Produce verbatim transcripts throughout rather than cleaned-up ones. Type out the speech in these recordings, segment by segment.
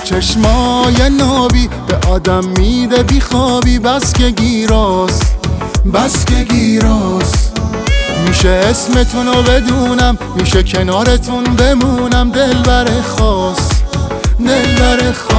چشمای نابی به آدم میده بی خوابی. بس که گیراس بس که گیراس میشه اسمتونو بدونم، میشه کنارتون بمونم. دلبر خاص دلبر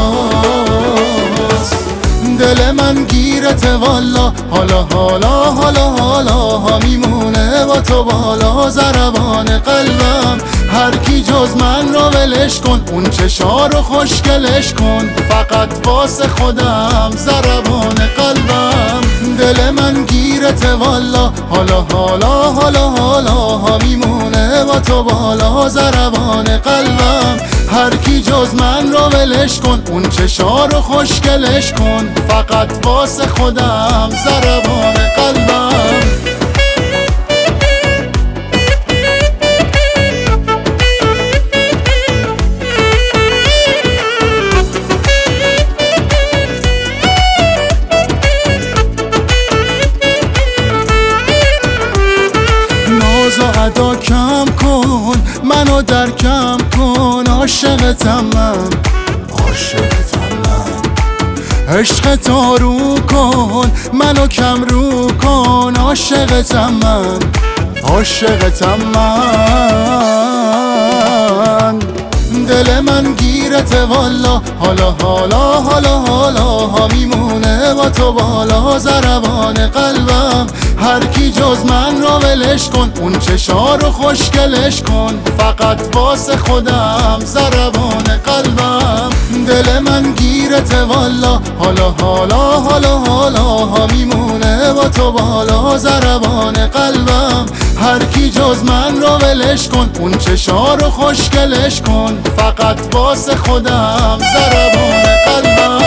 خاص دل من گیرته والا. حالا حالا حالا حالا ها میمونه با تو بالا. ضربان قلبم هر کی جز من رو ولش کن، اون چشا رو خوشگلش کن فقط واسه خودم. ضربان قلبم دل من گیرته والا. حالا حالا حالا حالا ها میمونه با تو بالا. ضربان قلبم هر کی جز من رو ولش کن، اون چشا رو خوشگلش کن فقط واسه خودم. ضربان قلبم ناز و ادا کم کن، منو در کم کن. عاشقتم من عاشقتم من عشق تا رو کن، منو کم رو کن. عاشقتم من عاشقتم من دل من گیرته والا. حالا حالا حالا حالا ها میمونه با تو بالا. ضربان قلبم هر کی جز من رو ولش کن، اون چشا رو خوشگلش کن فقط واسه خودم. ضربان قلبم دل من گیرته والا. حالا حالا حالا حالا ها میمونه با تو بالا. ضربان قلبم هر کی جز من رو ولش کن، اون چشا رو خوشگلش کن فقط واسه خودم. ضربان قلبم